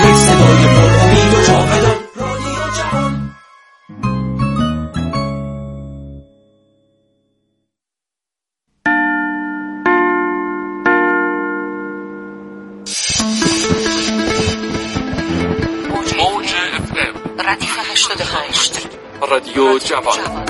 یک صدای پر امید و جاودان، رادیو جوان. موج FM ردیف 88 رادیو جوان.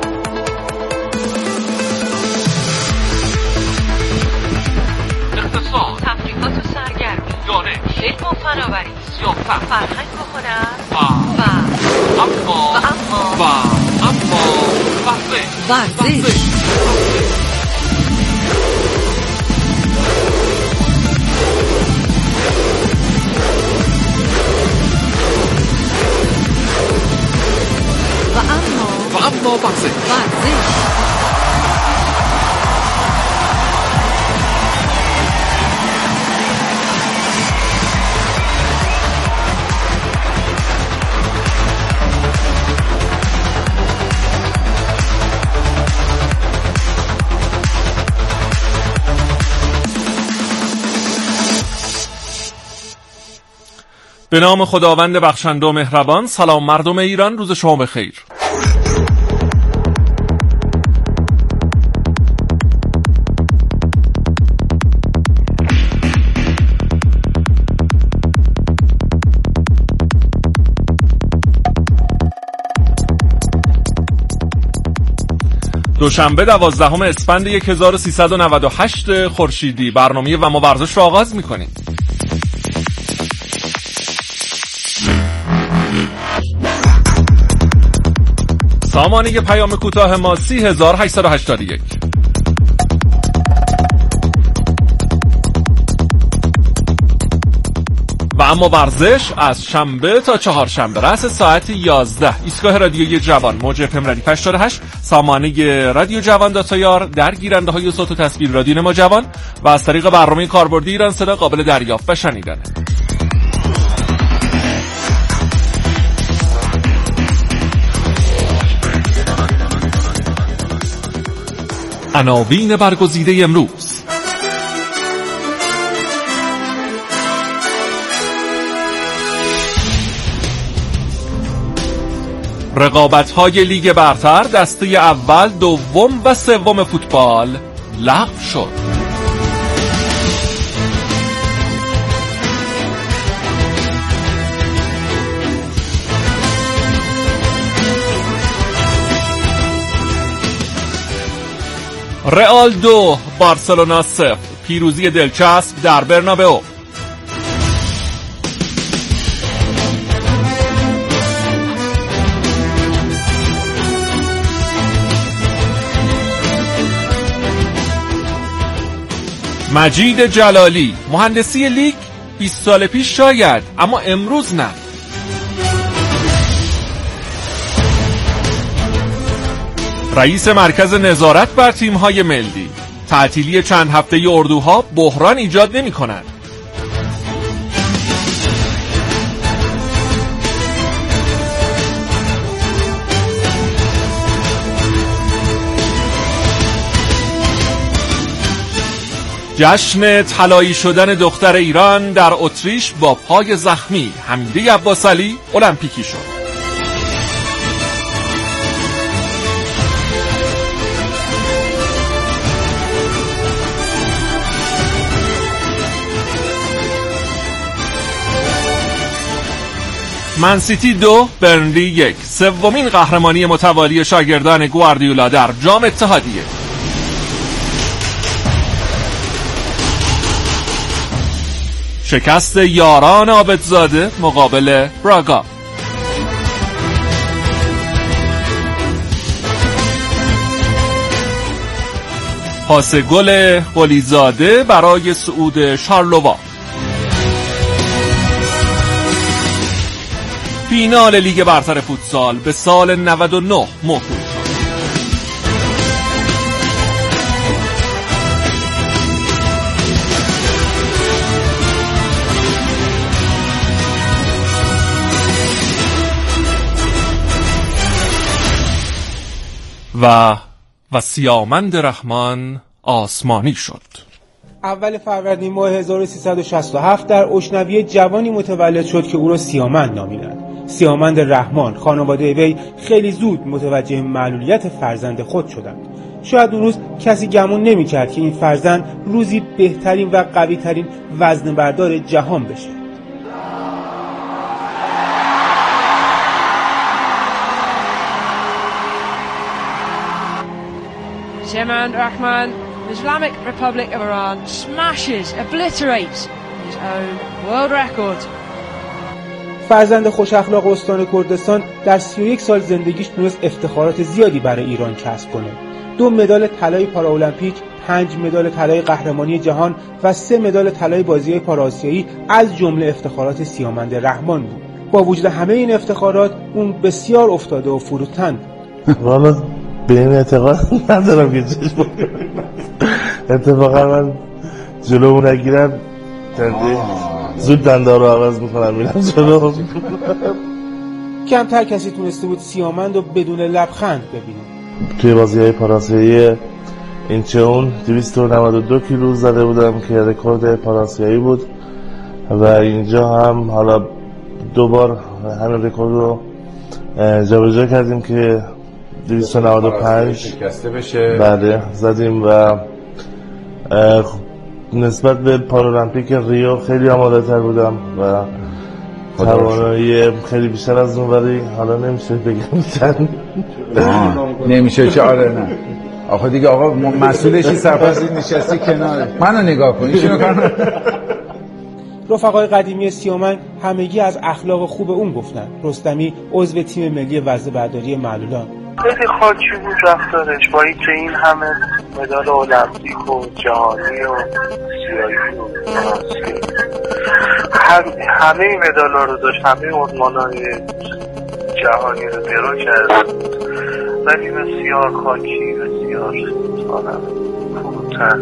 اقتصاد، تفریحات و سرگرمی، دانش، علم و فناوری، سیاست، فرهنگ و هنر اما ورزش. به نام خداوند بخشنده و مهربان. سلام مردم ایران، روز شما بخیر. دوشنبه 12 اسفند 1398 خورشیدی برنامه و ما ورزش را آغاز می‌کنیم. سامانه پیام کوتاه ما 30881. و اما ورزش از شنبه تا چهارشنبه رأس ساعت 11 ایستگاه رادیوی جوان موج FM ردیف 88 سامانه رادیو جوان داتایار در گیرنده های صوت و تصویر رادیو نما جوان و از طریق برنامه کاربردی ایران صدا قابل دریافت و شنیدنه. عناوین برگزیده امروز: رقابت‌های لیگ برتر دسته اول، دوم و سوم فوتبال لغو شد. رئال 2 بارسلونا 0 پیروزی دلچسب در برنابئو. مجید جلالی: مهندسی لیگ 20 سال پیش شاید، اما امروز نه. رئیس مرکز نظارت بر تیم‌های ملی: تعطیلی چند هفته اردوها بحران ایجاد نمی‌کند. جشن طلایی شدن دختر ایران در اتریش با پای زخمی حمیده عباسعلی المپیکی شد. منسیتی 2 برنلی 1 سومین قهرمانی متوالی شاگردان گواردیولا در جام اتحادیه. شکست یاران عابدزاده مقابل براگا. پاس گل قلیزاده برای صعود شارلووا. فینال لیگ برتر فوتسال به سال 99 موکول شد. و سیامند رحمان آسمانی شد. اول فروردین ماه 1367 در اشنویه جوانی متولد شد که او را سیامند نامیدند. سیامند رحمان. خانواده وی خیلی زود متوجه معلولیت فرزند خود شدند. شاید اون روز کسی گمان نمی‌کرد که این فرزند روزی بهترین و قوی‌ترین وزنه‌بردار جهان بشه. Siamand Rahman, the Islamic Republic of Iran smashes, obliterates his own world record. فرزند خوش اخلاق استان کردستان در 31 سال زندگیش تونست افتخارات زیادی برای ایران کسب کنه. 2 مدال طلای پاراولمپیک، 5 مدال طلای قهرمانی جهان و 3 مدال طلای بازی‌های پاراسیایی از جمله افتخارات سیامند رحمان بود. با وجود همه این افتخارات اون بسیار افتاده و فروتن. والا به این اعتقاد ندارم که چشم اتفاقا من جلو نگیرم زود دنده رو عوض میکنم میرم جلو. کمتر کسی تونسته بود سیامند رو بدون لبخند ببینه. توی بازی‌های پاراسیایی اینچون 292 کیلو زده بودم که رکورد پاراسیایی بود و اینجا هم حالا 2 بار همین رکورد رو جابجا کردیم که 295 شکسته بشه. بله زدیم و نسبت به پارالمپیک ریو خیلی آماده تر بودم و توانایی خیلی بیشتر از اون، ولی حالا نمیشه بگم چند نمیشه چه. آره نه آخه دیگه آقا مسئولشی سرپرستی نشستی کنار منو نگاه کن اینو کن. رفقای قدیمی سیامند همگی از اخلاق خوب اون گفتن. رستمی عضو تیم ملی وزنه‌برداری معلولان. خیلی خاکی بود رفتارش با اینکه این همه مدال المپیک و جهانی و سیایی و همه مدال رو داشت، همه عنوان‌های جهانی رو درو کرد، ولی بسیار خاکی، بسیار فروتن.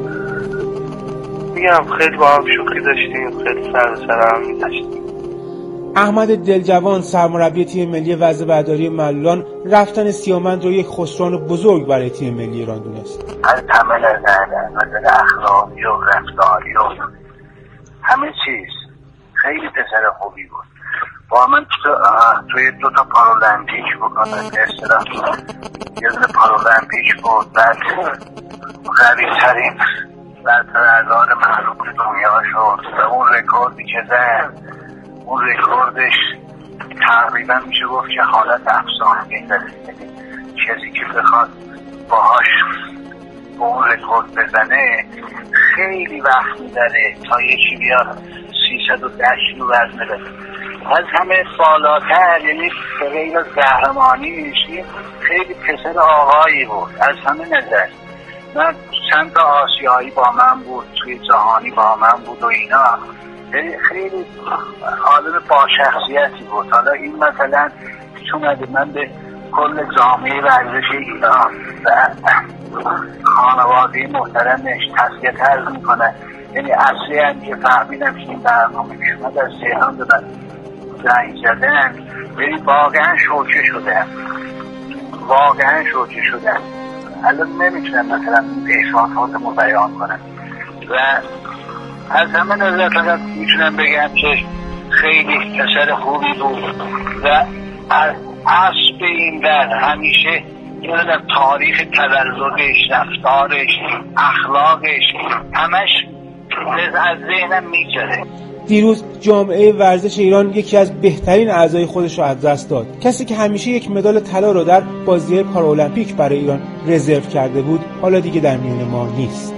میگم خیلی با هم شوخی داشتیم، خیلی سر به سر هم می‌داشتیم. احمد دلجوان سرمربی تیم ملی وزنه‌برداری معلولان رفتن سیامند رو یک خسران بزرگ برای تیم ملی ایران دونست. از تمام نظر اخلاقی و رفتاری و همه چیز خیلی پسر خوبی بود. با من توی 2 تا پارالمپیک بکنم اشتراک، یه دونه پارالمپیک بود، بعد قوی‌ترین برترازان معروف دنیا شد و اون رکوردی که زد، اون رکوردش تقریبا میشه گفت که حالت افسانه‌ای داره. کسی که بخواد باهاش با اون رکورد بزنه خیلی وقت می‌بره تا یکی بیاد 310 کیلو وزن بزنه. از همه بالاتر، یعنی به غیر از قهرمانیش خیلی پسر آقایی بود از همه نظر. من چند تا آسیایی با من بود، توی جهانی با من بود و اینا، خیلی آدم با شخصیتی بود. حالا این مثلا چون من به کل جامعه ورزش ایران و خانواده محترمش تسلیت عرض میکنه. یعنی اصلی هم که فهمیدم که این برنامه شما از تهران به من زنگ زدن، یعنی واقعا شوکه شدم، واقعا شوکه شدم. الان نمیتونم مثلا احساساتمو بیان کنم و از همه نظر فقط میتونم بگم که خیلی پسر خوبی بود و اصل این در همیشه یادم تاریخ تولدش، رفتارش، اخلاقش همش از ذهنم میگذره. دیروز جامعه ورزش ایران یکی از بهترین اعضای خودش رو از دست داد. کسی که همیشه یک مدال طلا رو در بازی‌های پاراولمپیک برای ایران رزرو کرده بود، حالا دیگه در میان ما نیست.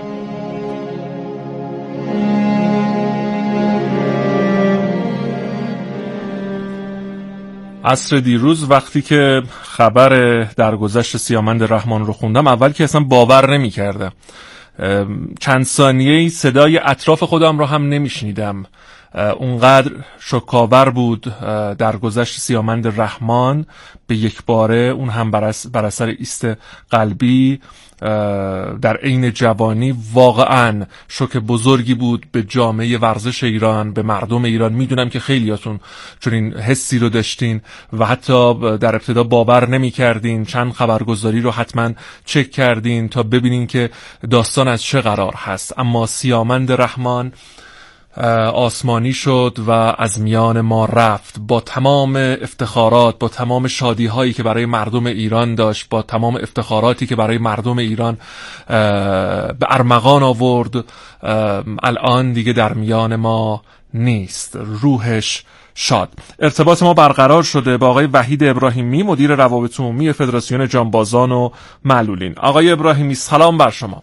عصر دیروز وقتی که خبر درگذشت سیامند رحمان رو خوندم، اول که اصلا باور نمی کردم. چند ثانیه‌ای صدای اطراف خودم رو هم نمیشنیدم اونقدر شکاور بود درگذشت سیامند رحمان به یک باره، اون هم بر اثر ایست قلبی در عین جوانی، واقعا شوک بزرگی بود به جامعه ورزش ایران، به مردم ایران. میدونم که خیلیاتون چون این حسی رو داشتین و حتی در ابتدا باور نمی کردین. چند خبرگزاری رو حتما چک کردین تا ببینین که داستان از چه قرار هست. اما سیامند رحمان آسمانی شد و از میان ما رفت با تمام افتخارات، با تمام شادی هایی که برای مردم ایران داشت، با تمام افتخاراتی که برای مردم ایران به ارمغان آورد. الان دیگه در میان ما نیست. روحش شاد. ارتباط ما برقرار شده با آقای وحید ابراهیمی، مدیر روابط عمومی فدراسیون جانبازان و معلولین. آقای ابراهیمی سلام بر شما.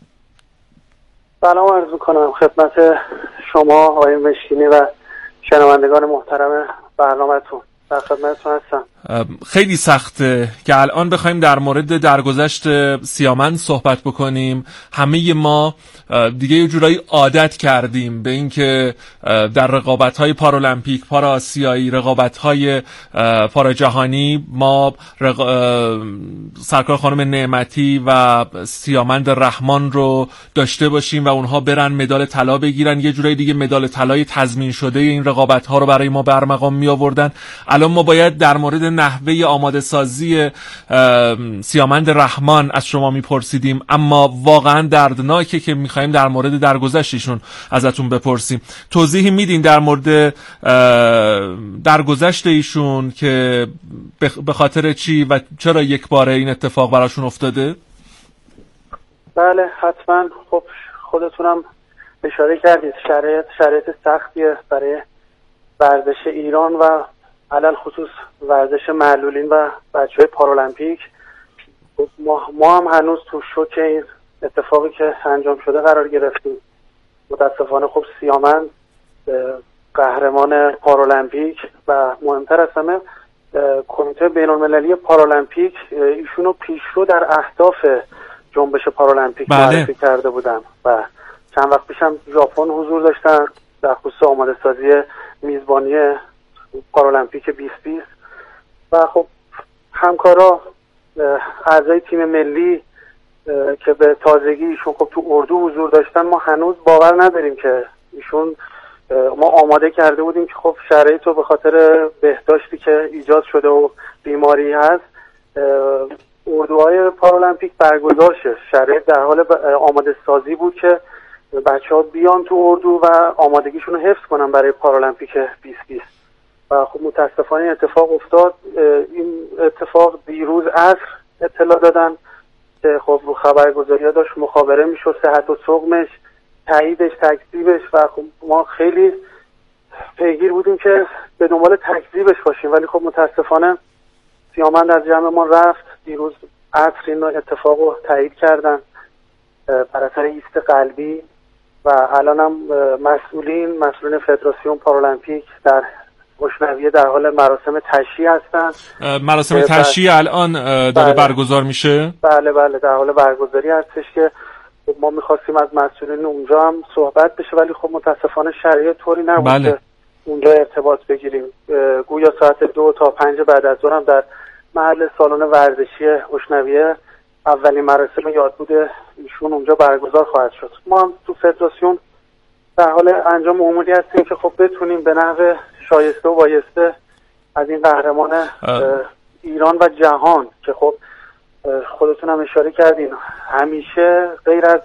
سلام عرض می‌کنم خدمت شما آقای مشکینی و شنوندگان محترم برنامه‌تون. در خدمتتون هستم. خیلی سخته که الان بخوایم در مورد درگذشت سیامند صحبت بکنیم. همه ما دیگه یه جورایی عادت کردیم به اینکه در رقابت‌های پارالمپیک، پارآسیایی، رقابت‌های پاراجهانی ما سرکار خانم نعمتی و سیامند رحمان رو داشته باشیم و اونها برن مدال طلا بگیرن. یه جورایی دیگه مدال طلای تضمین شده این رقابت‌ها رو برای ما به ارمغان می‌آوردن. الان ما باید در مورد نحوه آماده سازی سیامند رحمان از شما میپرسیدیم، اما واقعا دردناکه که میخواییم در مورد درگذشتشون ازتون بپرسیم. توضیحی میدین در مورد درگذشت ایشون که به خاطر چی و چرا یک باره این اتفاق براشون افتاده؟ بله حتما. خب خودتونم اشاره کردید شرایط سختیه برای ورزش ایران و علل خصوص ورزش معلولین و بچه‌های پارالمپیک. ما هم هنوز تو شوک این اتفاقی که انجام شده قرار گرفتیم. متاسفانه خب سیامند قهرمان پارالمپیک و مهمتر از همه کمیته بین‌المللی پارالمپیک ایشونو پیشرو در اهداف جنبش پارالمپیک معرفی کرده بودن و چند وقت پیشم ژاپن حضور داشتن در خصوص آماده سازی میزبانی پارالمپیک 2020 و خب همکارا اعضای تیم ملی که به تازگی ایشون خب تو اردو حضور داشتن، ما هنوز باور نداریم که ایشون، ما آماده کرده بودیم که خب شرایط رو به خاطر بهداشتی که ایجاد شده و بیماری هست اردوهای پارالمپیک برگزار شه. شرایط در حال آماده سازی بود که بچه‌ها بیان تو اردو و آمادگیشون رو حفظ کنن برای پارالمپیک 2020 و خب متاسفانه اتفاق افتاد. این اتفاق دیروز عصر اطلاع دادن که خب رو خبرگزاری‌ها داشت مخابره میشد صحت و سقمش، تاییدش، تکذیبش و خب ما خیلی پیگیر بودیم که به دنبال تکذیبش باشیم، ولی خب متاسفانه سیامند از جمع ما رفت. دیروز عصر این اتفاق رو تایید کردن بر اثر ایست قلبی و الان هم مسئولین فدراسیون پارالمپیک در اشنویه در حال مراسم تشییع هستن. مراسم تشییع الان داره برگزار میشه؟ بله در حال برگزاری هستش که ما میخواستیم از مسئولین اونجا هم صحبت بشه، ولی خب متاسفانه شرایط طوری نبود که اونجا ارتباط بگیریم. گویا ساعت 2 تا 5 بعد از ظهر هم در محل سالن ورزشی اشنویه اولین مراسم یادبود ایشون اونجا برگزار خواهد شد. ما هم تو فدراسیون در حال انجام اموری هستیم که خب بتونیم به نحو شایسته و بایسته از این قهرمان ایران و جهان که خب خودتون هم اشاره کردین همیشه غیر از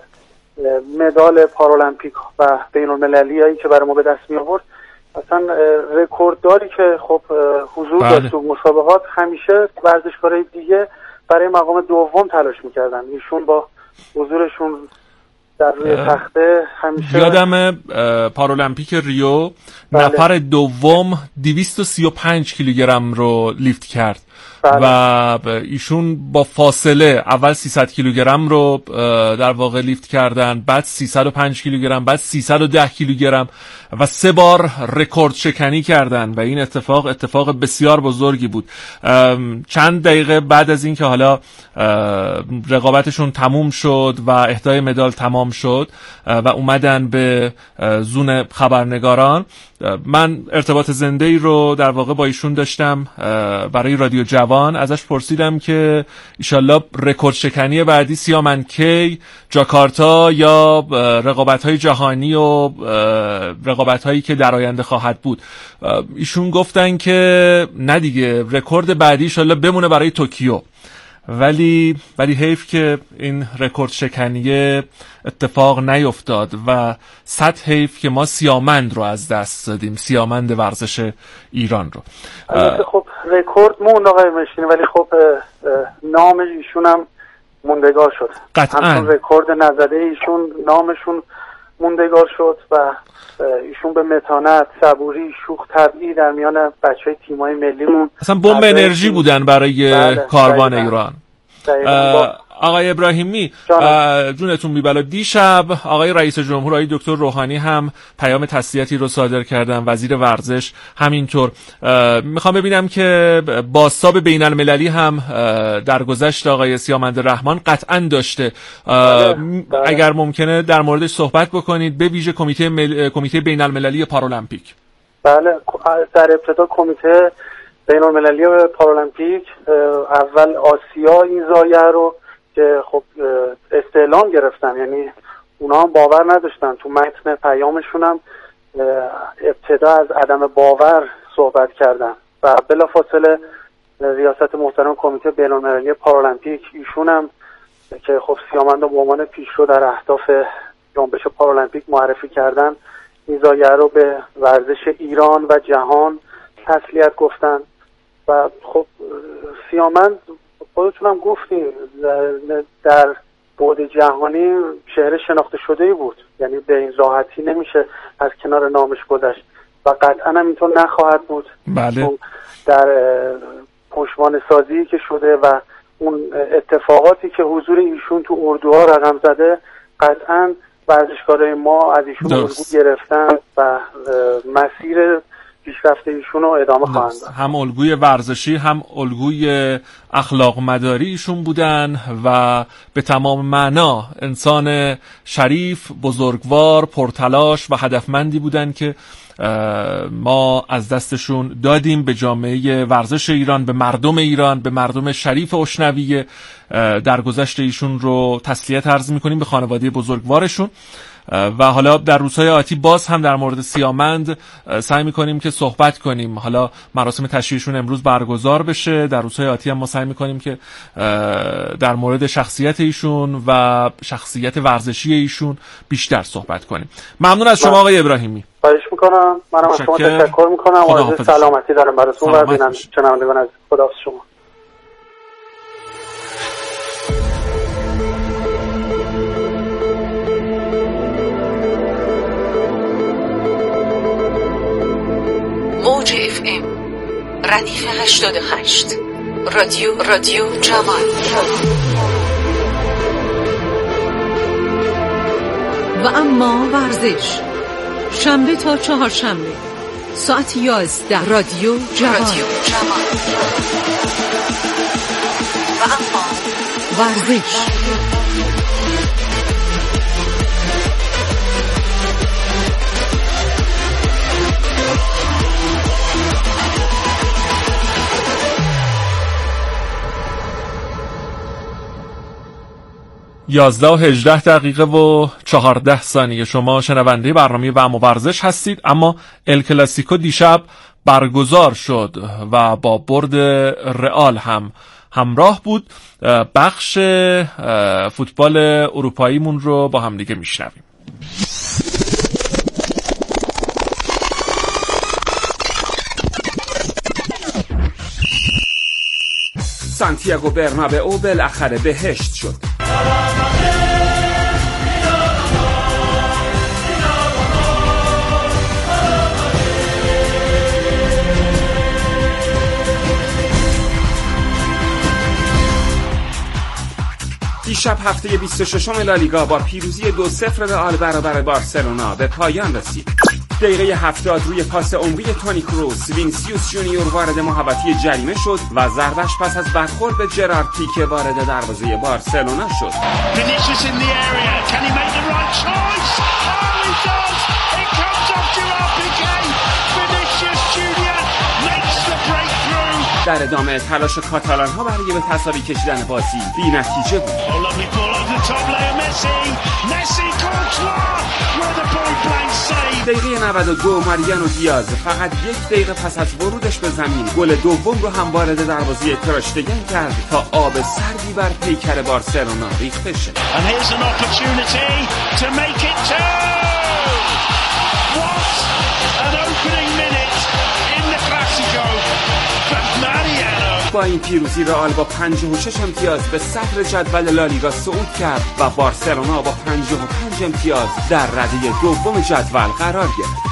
مدال پارالمپیک و بین‌المللی هایی که برای ما به دست می آورد، اصلا رکوردداری که خب حضور داشت تو مسابقات، همیشه ورزشکارای دیگه برای مقام دوم تلاش میکردن. ایشون با حضورشون در روی تخته همیشه. یادم پارالمپیک ریو نفر دوم 235 کیلوگرم رو لیفت کرد و ایشون با فاصله اول 300 کیلوگرم رو در واقع لیفت کردن، بعد 305 کیلوگرم، بعد 310 کیلوگرم و 3 بار رکورد شکنی کردن و این اتفاق بسیار بزرگی بود. چند دقیقه بعد از این که حالا رقابتشون تموم شد و اهدای مدال تمام اعلام شد و اومدن به زون خبرنگاران، من ارتباط زنده‌ای رو در واقع با ایشون داشتم برای رادیو جوان. ازش پرسیدم که ایشالله رکورد شکنی بعدی سیامن کی، جاکارتا یا رقابت‌های جهانی و رقابت‌هایی که در آینده خواهد بود. ایشون گفتن که نه دیگه، رکورد بعدی ایشالله بمونه برای توکیو. ولی حیف که این رکورد شکنی اتفاق نیفتاد و صد حیف که ما سیامند رو از دست دادیم، سیامند ورزش ایران رو. خب رکورد موند آقای مشینی، ولی خب نام ایشون هم موندگار شد. قطعاً همچون رکورد نزده ایشون نامشون موندگار شد و ایشون به متانت، صبوری، شوخ طبعی در میان بچهای تیمای ملیمون اصلا بمب انرژی بودن برای کاروان ایران. آقای ابراهیمی جونتون بی‌بلا، دیشب آقای رئیس جمهور آقای دکتر روحانی هم پیام تسلیتی رو صادر کردن، وزیر ورزش همینطور. میخوام ببینم که بازتاب بین المللی هم در گذشت آقای سیامند رحمان قطعا داشته. اگر ممکنه در موردش صحبت بکنید، به ویژه کمیته بین المللی پارالمپیک. بله، در ابتدا کمیته بین المللی پارالمپیک اول آسیا این زایه رو که خب استعلام گرفتن، یعنی اونا هم باور نداشتن. تو متن پیامشون هم ابتدا از عدم باور صحبت کردن و بلافاصله ریاست محترم کمیته بین المللی پارالمپیک ایشون هم که خب سیامند رو به عنوان پیشرو در اهداف جنبش پارالمپیک معرفی کردن، این زایه رو به ورزش ایران و جهان تسلیت گفتن. و خب سیامند خودتونم گفتیم در بعد جهانی شهر شناخته شده‌ای بود، یعنی به این راحتی نمیشه از کنار نامش گذشت و قطعا هم اینطور نخواهد بود. بله. در پشتوانه سازی که شده و اون اتفاقاتی که حضور ایشون تو اردوها رقم زده، قطعا ورزشکارای ما از ایشون الگو گرفتن و مسیر پیشرفت ایشون رو ادامه خواهند داد. هم الگوی ورزشی هم الگوی اخلاق مداری ایشون بودن و به تمام معنا انسان شریف، بزرگوار، پرتلاش و هدفمندی بودن که ما از دستشون دادیم به جامعه ورزش ایران، به مردم ایران، به مردم شریف اشنویه. در گذشت ایشون رو تسلیت عرض می‌کنیم به خانواده بزرگوارشون و حالا در روزهای آتی باز هم در مورد سیامند سعی می‌کنیم که صحبت کنیم. حالا مراسم تشییعشون امروز برگزار بشه، در روزهای آتی هم ما سعی می‌کنیم که در مورد شخصیت ایشون و شخصیت ورزشی ایشون بیشتر صحبت کنیم. ممنون از شما آقای ابراهیمی. خواهش می‌کنم. منم از شما تشکر می‌کنم. آرزوی سلامتی دارم براتون و بینندگان عزیز. خداحافظ شما. موج FM ردیف 88 رادیو جوان. و اما ورزش شنبه تا چهارشنبه ساعت 11 رادیو جوان. و اما ورزش. 11:18 و 14 ثانیه. شما شنونده برنامه و اما ورزش هستید. اما ال کلاسیکو دیشب برگزار شد و با برد رئال هم همراه بود. بخش فوتبال اروپاییمون رو با هم دیگه میشنویم. سانتیاگو برنابئو بالاخره بهشت شد. دیشب هفته 26 لالیگا با پیروزی 2-0 رئال برابر بارسلونا به پایان رسید. دقیقه 70 روی پاس عمقی تونی کروس وینیسیوس جونیور وارد محوطه جریمه شد و ضربش پس از برخورد به جرارد پیکه وارد دروازه بارسلونا شد. در ادامه تلاش کاتالان ها برای به تساوی کشیدن بازی بی نتیجه بود. دقیقه 92 ماریانو دیاز فقط یک دقیقه پس از ورودش به زمین گل دوم رو هم وارد دروازه تر اشتگن کرد تا آب سردی بر پیکر بارسلونا ریخته شد. با این پیروزی رئال با 56 امتیاز به صدر جدول لالیگا صعود کرد و بارسلونا با 55 امتیاز در رده دوم جدول قرار گرفت.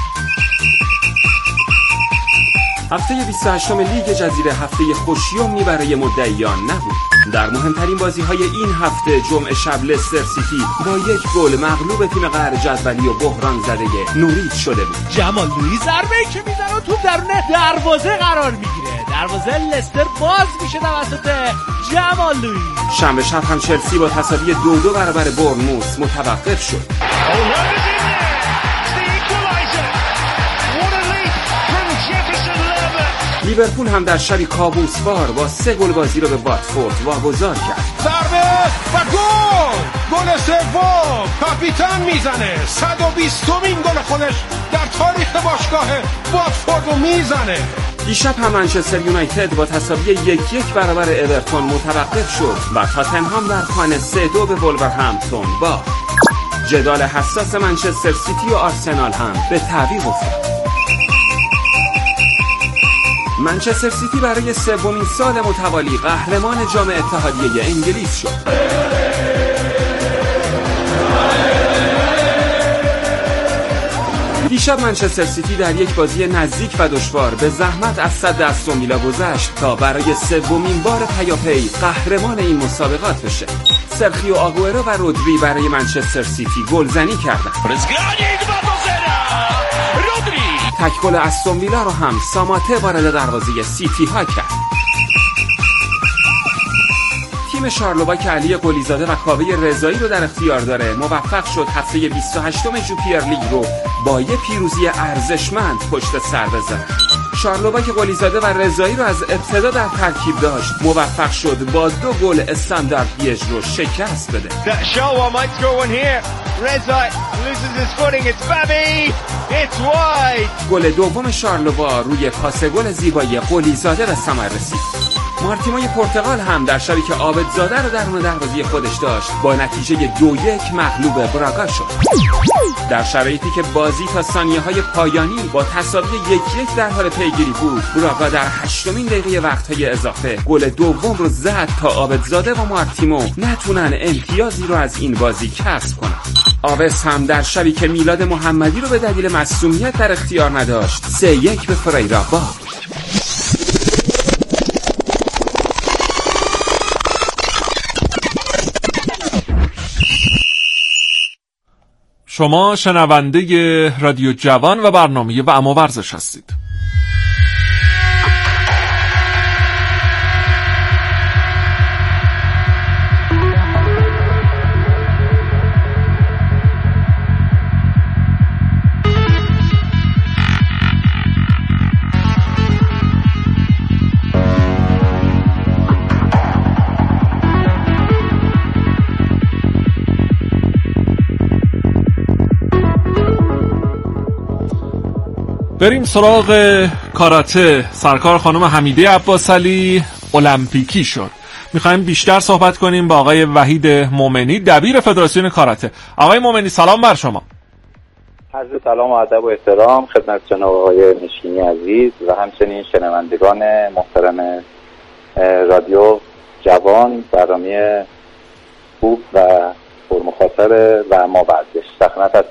هفته 28 لیگ جزیره هفته خوشیومی برای مدعیان نبود. در مهمترین بازی‌های این هفته جمعه شب لستر سیتی با یک گل مغلوب تیم قهر جدولی و بحران زده نوریچ شده بود. جمال لوئی ضربه‌ای که میزنه و توپ درون دروازه قرار میگیره. دروازه لستر باز میشه توسط جمال لوئی. شنبه شب هم چلسی با تساوی 2-2 برابر بورنموث متوقف شد. لیورپول هم در شبی کابوسوار با 3 گل بازی رو به واتفورد واگذار کرد. ضربه و گل سوم کاپیتان میزنه. 120مین گل خودش در تاریخ باشگاه واتفورد رو میزنه. دیشب هم منچستر یونایتد با تساوی 1-1 برابر اورتون متوقف شد و تاتنهام در خانه 3-2 به ولورهمپتون باخت. جدال حساس منچستر سیتی و آرسنال هم به تعویق افتاد. منچستر سیتی برای 3مین سال متوالی قهرمان جام اتحادیه انگلیس شد. دیشب منچستر سیتی در یک بازی نزدیک و دشوار به زحمت از صد استون ویلا گذشت تا برای 3مین بار پیاپی قهرمان این مسابقات بشه. سرخیو آگوئرو و رودری برای منچستر سیتی گلزنی کردند. تک گل استون ویلا رو هم ساماته وارد دروازه سیتی ها کرد. تیم شارلوباک علی قلیزاده و کاوه رضایی رو در اختیار داره موفق شد هفته 28 جوپیر لیگ رو با یک پیروزی ارزشمند پشت سر بزنه. شارلوباک قلیزاده و رضایی رو از ابتدا در ترکیب داشت موفق شد با 2 گل استاندارد لیژ رو شکست بده. گل دوم شارلوبا روی پاس گل زیبایی قلیزاده به ثمر رسید. مارتیمای پرتغال هم در شبی که عابدزاده رو درون دروازه خودش داشت با نتیجه 2-1 مغلوب براگا شد. در شرایطی که بازی تا ثانیه‌های پایانی با تساوی 1-1 در حال پیگیری بود، براگا در 8مین دقیقه وقت‌های اضافه گل دوم رو زد تا عابدزاده و مارتیمو نتونن امتیازی رو از این بازی کسب کنن. آوس هم در شبی که میلاد محمدی رو به دلیل مصونیت در اختیار نداشت 3-1 به فریرا باخت. شما شنونده رادیو جوان و برنامه و اما ورزش هستید. بریم سراغ کاراته. سرکار خانم حمیده عباسعلی المپیکی شد. میخوایم بیشتر صحبت کنیم با آقای وحید مومنی، دبیر فدراسیون کاراته. آقای مومنی سلام بر شما. عرض سلام و ادب و احترام خدمت جناب آقای مشکینی عزیز و همچنین شنوندگان محترم رادیو جوان. برنامه خوب و پرمخاطره و ما ورزش سخنت هستم.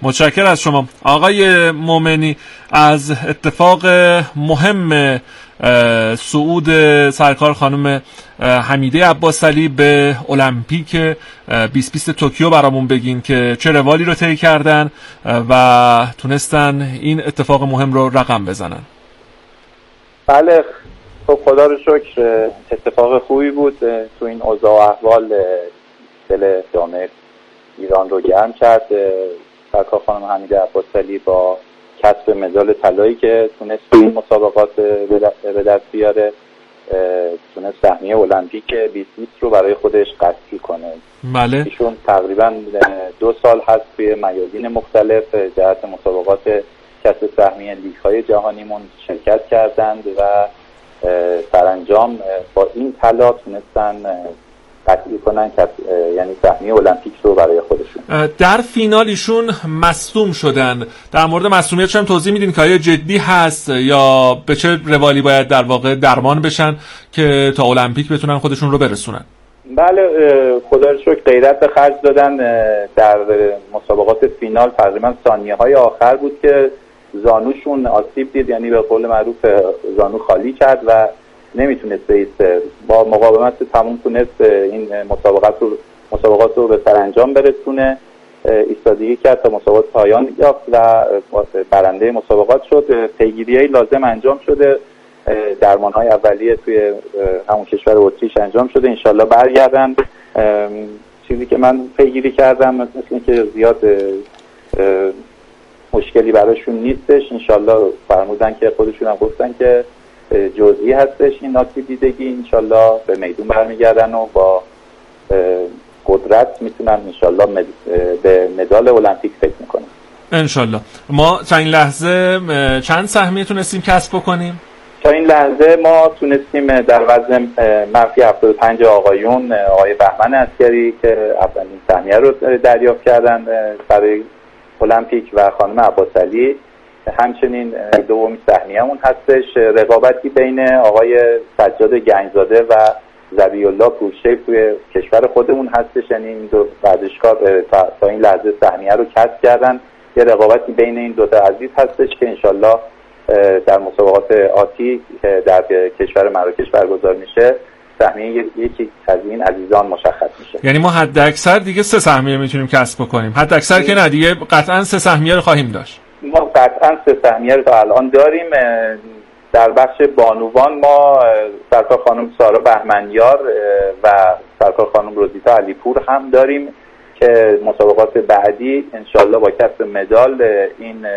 متشکرم از شما آقای مومنی. از اتفاق مهم صعود سرکار خانم حمیده عباسعلی به المپیک 2020 توکیو برامون بگین که چه روالی رو طی کردن و تونستن این اتفاق مهم رو رقم بزنن. بله خب خدا رو شکر اتفاق خوبی بود. تو این اوضاع و احوال دل جامعه ایران رو گرم کرد. سرکار خانم حمیده عباسعلی با کسب مدال طلایی که تونست این مسابقات به دست بیاره تونست سهمیه المپیک 2020 رو برای خودش غصب کنه. بله. ایشون تقریبا 2 سال هست توی میادین مختلف جهت مسابقات کسب سهمیه لیگ‌های جهانیمون شرکت کردند و سرانجام با این طلا تونستن قطعی کنن یعنی سهمیه المپیک رو برای خودشون. در فینال ایشون مصدوم شدن. در مورد مصدومیتش هم توضیح میدین که آیا جدی هست یا به چه روالی باید در واقع درمان بشن که تا المپیک بتونن خودشون رو برسونن؟ بله خدا رو شکر غیرت به خرج دادن. در مسابقات فینال تقریبا ثانیه‌های آخر بود که زانوشون آسیب دید، یعنی به قول معروف زانو خالی کرد و نمیتونست بایسته. با مقاومت تموم تونست این مسابقات رو به سرانجام برسونه. ایستادگی کرد تا مسابقات پایان یافت و برنده مسابقات شد. پیگیری‌های لازم انجام شده. درمان‌های اولیه توی همون کشور اتریش انجام شده. انشالله برگردن. چیزی که من پیگیری کردم مثل اینکه زیاد مشکلی براشون نیستش. انشالله فرمودن که خودشون هم گفتن که جزئی هستش این آسیب دیدگی. انشالله به میدون برمیگردن و با قدرت میتونن انشالله به مدال المپیک فکر میکنن. انشالله. ما تا این لحظه چند سهمیه تونستیم کسب بکنیم؟ تا این لحظه ما تونستیم در وزن منفی 75 آقایون آقای بهمن عسکری که اولین سهمیه رو دریافت کردن برای المپیک و خانم عباسعلی همچنین دومین سهمیه‌مون هستش. رقابتی بین آقای سجاد گنجزاده و ذبیح الله پورشیف توی کشور خودمون هستش، یعنی این دو ورزشکار تا این لحظه سهمیه رو کسب کردن. یه رقابتی بین این دو تا عزیز هستش که انشالله در مسابقات آتی که در کشور مراکش برگزار میشه سهمیه یکی از این عزیزان مشخص میشه. یعنی ما حد اکثر دیگه 3 سهمیه میتونیم کسب بکنیم. حد اکثر که نه، دیگه قطعا 3 سهمیه رو خواهیم داشت. ما قطعا 3 سهمیه رو تا الان داریم. در بخش بانوان ما سرکار خانم سارا بهمنیار و سرکار خانم روزیتا علیپور هم داریم که مسابقات بعدی انشالله با کسب مدال این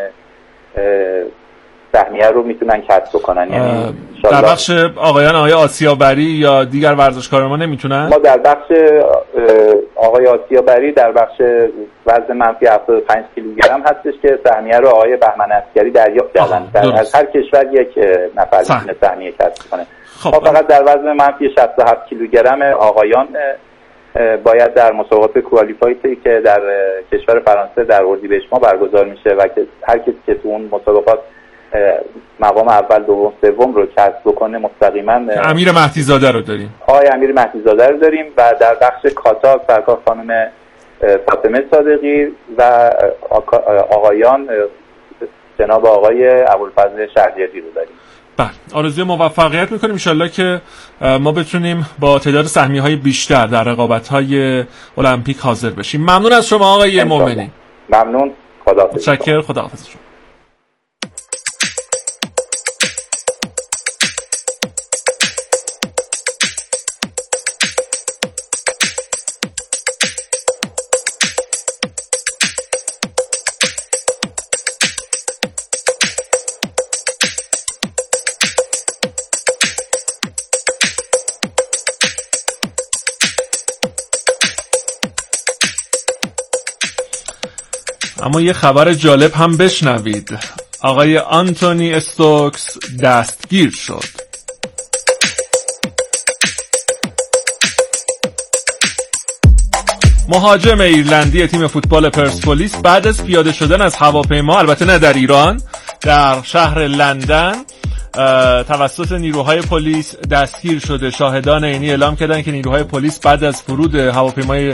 سهمیه رو میتونن کسب بکنن. یعنی در بخش آقایان آقای آسیابری یا دیگر ورزشکاران ما نمیتونن؟ ما در بخش آقای آسیابری در بخش وزن منفی 75 کیلوگرم هستش که سهمیه رو آقای بهمن عسکری دریافت کردن. از هر کشور یک نفر میتونه سهمیه کسب کنه. ما فقط در وزن منفی 67 کیلوگرم آقایان باید در مسابقات کوالیفایتی که در کشور فرانسه در اردیبهشت ماه برگزار میشه و که هر کسی که تو اون مسابقات مقام اول دوم سوم رو کسب بکنه مستقیما امیر مهدی زاده رو داریم. امیر مهدی زاده رو داریم و در بخش کاتا سرکار خانم فاطمه صادقی و آقایان جناب آقای ابوالفضل شهریاری رو داریم. بله، آرزوی موفقیت میکنیم ان شاءالله که ما بتونیم با تعداد سهمیه‌های بیشتر در رقابت‌های المپیک حاضر بشیم. ممنون از شما آقای مومنی. ممنون. خداحافظ. متشکرم. خداحافظ شما. اما یه خبر جالب هم بشنوید. آقای آنتونی استوکس دستگیر شد. مهاجم ایرلندی تیم فوتبال پرسپولیس بعد از پیاده شدن از هواپیما، البته نه در ایران، در شهر لندن توسط نیروهای پلیس دستگیر شده. شاهدان عینی اعلام کردن که نیروهای پلیس بعد از فرود هواپیمای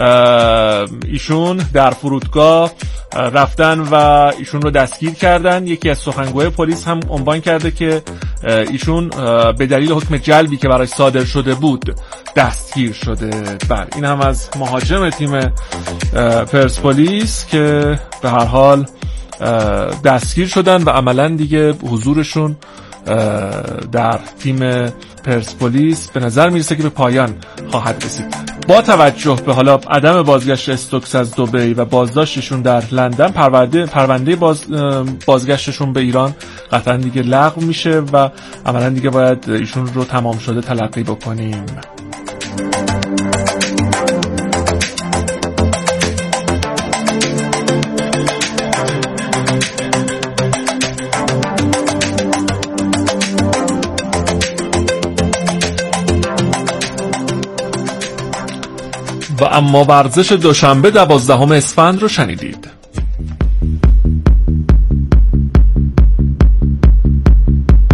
ایشون در فرودگاه رفتن و ایشون رو دستگیر کردن. یکی از سخنگوی پلیس هم عنوان کرده که ایشون به دلیل حکم جلبی که براش صادر شده بود دستگیر شده. بله، این هم از مهاجم تیم پرسپولیس که به هر حال دستگیر شدن و عملا دیگه حضورشون در تیم پرسپولیس به نظر میرسه که به پایان خواهد رسید. با توجه به حالا عدم بازگشت استوکس از دبی و بازداشتشون در لندن، پرونده بازگشتشون به ایران قطعا دیگه لغو میشه و عملا دیگه باید ایشون رو تمام شده تلقی بکنیم. و اما ورزش دوشنبه 12 اسفند رو شنیدید.